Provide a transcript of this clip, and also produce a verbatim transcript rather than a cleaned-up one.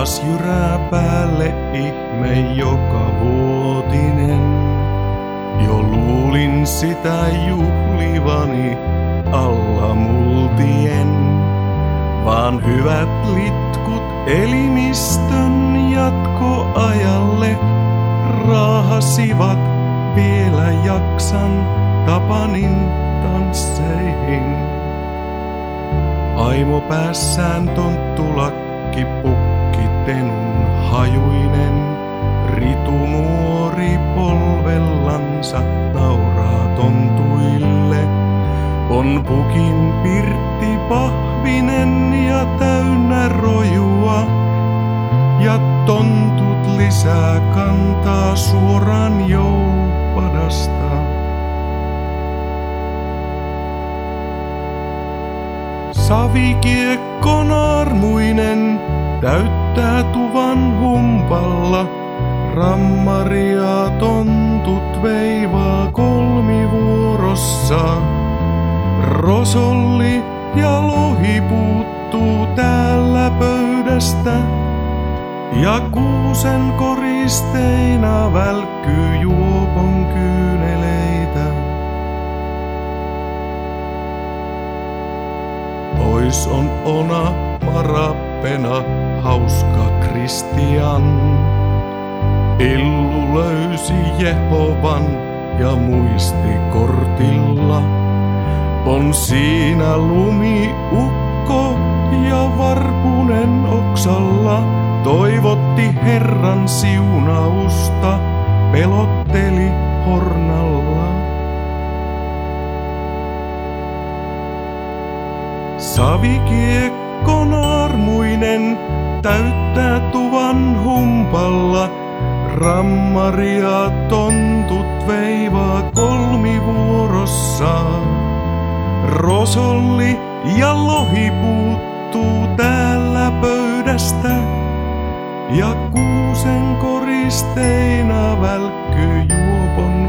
Taas jyrää päälle ihme joka vuotinen. Jo luulin sitä juhlivani alla multien. Vaan hyvät litkut elimistön jatkoajalle raahasivat vielä jaksan Tapanin tansseihin. Aimo päässään tonttulakki pukki tenun hajuinen. Ritumuori polvellansa nauraa tontuille. On pukin pirtti pahvinen ja täynnä rojua. Ja tontut lisää kantaa suoraan joulupadasta. Savikiekko naarmuinen täyttää tuvan humpalla. Rammaria tontut veivaa kolmivuorossa. Rosolli ja lohi puuttuu täällä pöydästä. Ja kuusen koristeina välkkyy juopon kyyneleitä. Pois on ona marappena hauska Kristian. Illu löysi Jehovan ja muisti kortilla. On siinä lumiukko ja varpunen oksalla. Toivotti Herran siunausta, pelotteli hornalla. Savikiekko naarmuinen täyttää tuvan humpalla. Rammaria tontut veivaa kolmivuorossa. Rosolli ja lohi puuttuu täällä pöydästä. Ja kuusen koristeina välkkyy juopon